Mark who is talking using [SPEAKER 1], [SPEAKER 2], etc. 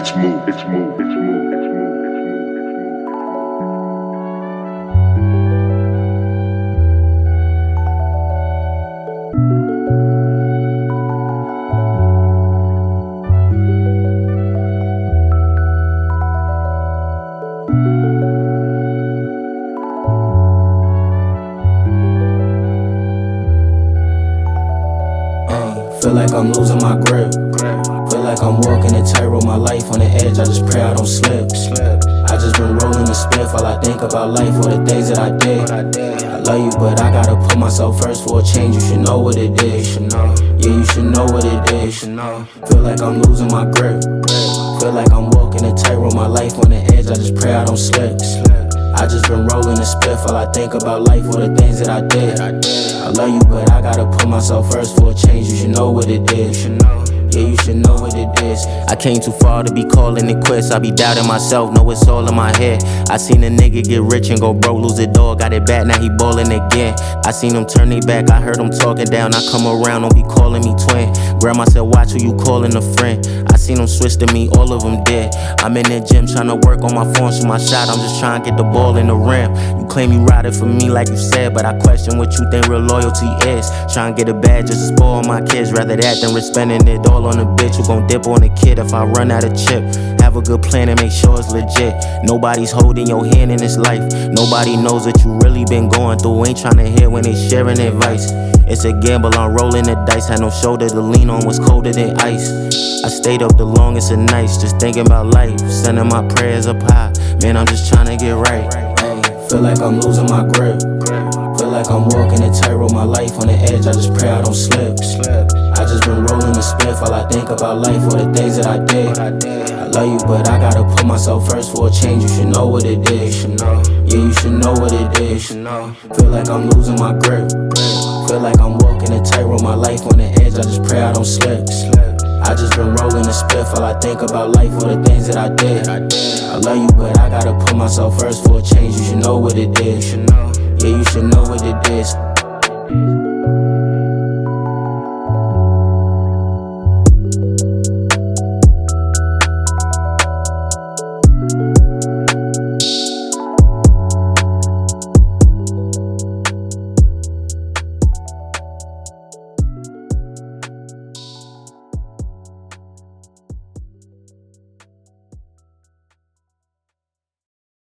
[SPEAKER 1] Feel like I'm losing my grip. Feel like I'm walking a tightrope, my life on the edge. I just pray I don't slip. I just been rolling a spliff while I think about life or the things that I did. I love you, but I gotta put myself first for a change. You should know what it is. Yeah, you should know what it is. Feel like I'm losing my grip. Feel like I'm walking a tightrope, my life on the edge. I just pray I don't slip. I just been rolling a spliff while I think about life or the things that I did. I love you, but I gotta put myself first for a change. You should know what it is. Yeah, you should know what it is. I came too far to be calling it quits. I be doubting myself, know it's all in my head. I seen a nigga get rich and go broke, lose it all. Got it back, now he ballin' again. I seen him turn they back, I heard him talking down. I come around, don't be calling me twin. Grandma said, watch who you calling a friend. I seen them switch to me, all of them dead. I'm in the gym tryna work on my form, shoot my shot. I'm just tryna get the ball in the rim. You claim you riding for me like you said, but I question what you think real loyalty is. Tryna get a bag just to spoil my kids. Rather that than risk spending it all on a bitch who gon' dip on a kid if I run out of chip. Have a good plan and make sure it's legit. Nobody's holding your hand in this life. Nobody knows what you really been going through. Ain't tryna hear when they sharing advice. It's a gamble, I'm rolling the dice. Had no shoulder to lean on, was colder than ice. I stayed up the longest of nights, just thinking about life, sending my prayers up high. Man, I'm just tryna get right. Ay, feel like I'm losing my grip. Feel like I'm walking a tightrope, my life on the edge. I just pray I don't slip. I just been rolling a spliff while I think about life or the things that I did. I love you, but I gotta put myself first for a change. You should know what it is. Yeah, you should know what it is. Feel like I'm losing my grip. Feel like I'm walking a tightrope, my life on the edge. I just pray I don't slip. I just been rolling a spliff while I think about life or the things that I did. I love you, but I gotta put myself first for a change. You should know what it is. Yeah, you should know what it is.